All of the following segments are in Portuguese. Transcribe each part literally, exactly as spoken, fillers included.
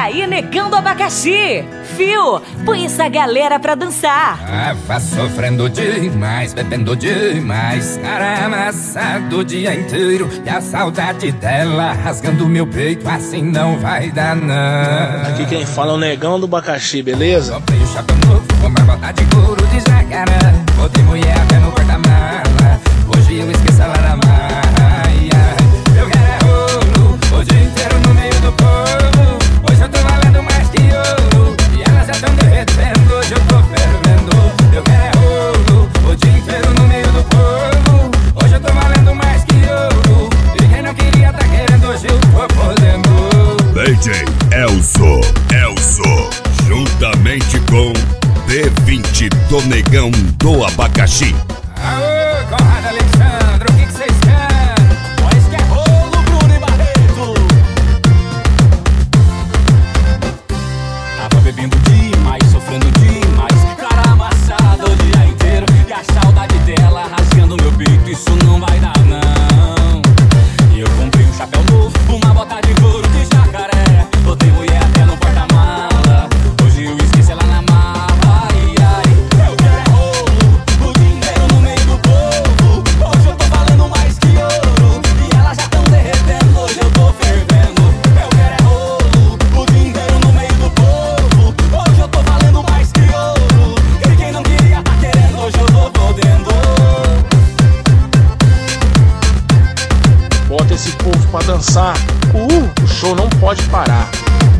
aí, negão do abacaxi. Fio, põe essa galera pra dançar. Tava sofrendo demais, bebendo demais, cara amassado o dia inteiro. E a saudade dela rasgando meu peito, assim não vai dar não. Aqui quem fala é o negão do abacaxi, beleza? Comprei o chapéu novo, com uma bota de couro de jacaré. Botei mulher até no porta-mala, hoje eu esqueço ela na marra. Eu quero é ouro, o dia inteiro no meio do povo. Hoje eu tô valendo mais que ouro, e elas já tão derretendo, hoje eu tô fervendo. Eu quero é ouro, o dia inteiro no meio do povo. Hoje eu tô valendo mais que ouro, e quem não queria tá querendo, hoje eu tô podendo. D J Elzo, Elzo, juntamente com D vinte do negão do abacaxi. Aô, Conrado Alexandre, o que que vocês querem? Nós que é rolo, Bruno e Barreto. Tava bebendo demais, sofrendo demais, cara amassada o dia inteiro. E a saudade dela rasgando meu peito, isso não vai dar não. E eu comprei um chapéu novo, uma bota de couro de jacaré. Botei mulher até no porta-mala, hoje eu esqueci ela na mala. Ai, ai, eu quero é rolo, o dia inteiro no meio do povo. Hoje eu tô valendo mais que ouro, e elas já tão derretendo, hoje eu tô fervendo. Eu quero é rolo, o dia inteiro no meio do povo. Hoje eu tô valendo mais que ouro, e quem não queria tá querendo, hoje eu tô podendo. Bota esse povo pra dançar. Uh, o show não pode parar.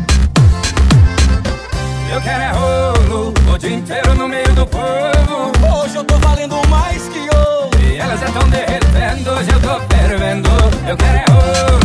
Eu quero é rolo, o dia inteiro no meio do povo. Hoje eu tô valendo mais que ouro, E elas já tão derretendo, hoje eu tô fervendo. Eu quero é rolo.